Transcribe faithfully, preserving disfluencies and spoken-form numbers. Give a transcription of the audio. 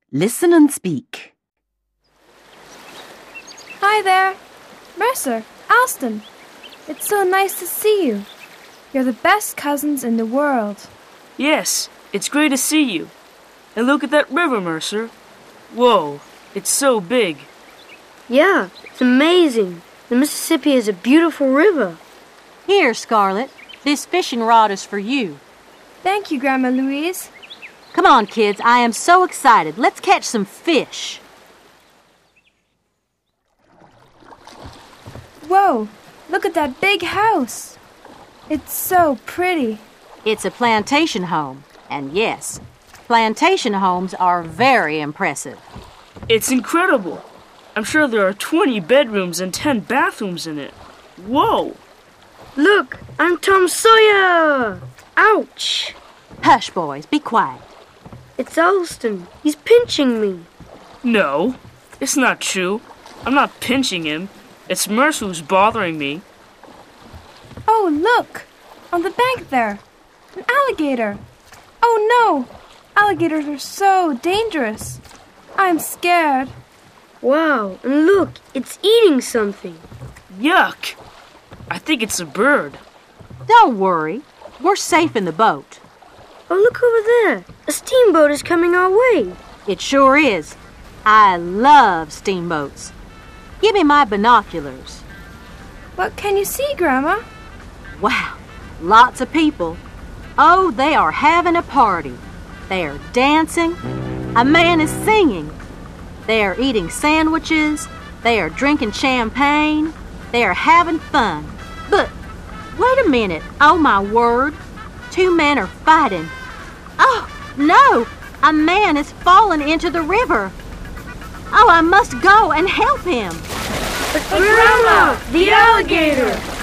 Listen and speak. Hi there. Mercer, Alston. It's so nice to see you. You're the best cousins in the world. Yes, it's great to see you. And look at that river, Mercer. Whoa, it's so big. Yeah, it's amazing. The Mississippi is a beautiful river. Here, Scarlett, this fishing rod is for you. Thank you, Grandma Louise. Come on, kids, I am so excited. Let's catch some fish. Whoa, look at that big house. It's so pretty. It's a plantation home, and yes, plantation homes are very impressive. It's incredible. I'm sure there are twenty bedrooms and ten bathrooms in it. Whoa! Look, I'm Tom Sawyer! Ouch! Hush, boys, be quiet. It's Alston. He's pinching me. No, it's not true. I'm not pinching him. It's Mercer who's bothering me. Oh, look! On the bank there. An alligator. Oh, no! Alligators are so dangerous. I'm scared. Wow, and look, it's eating something. Yuck! I think it's a bird. Don't worry. We're safe in the boat. Oh, look over there. A steamboat is coming our way. It sure is. I love steamboats. Give me my binoculars. What can you see, Grandma? Wow, lots of people. Oh, they are having a party. They are dancing. A man is singing. They are eating sandwiches. They are drinking champagne. They are having fun. But, wait a minute. Oh, my word. Two men are fighting. Oh, no. A man is falling into the river. Oh, I must go and help him. But Grandma, the alligator!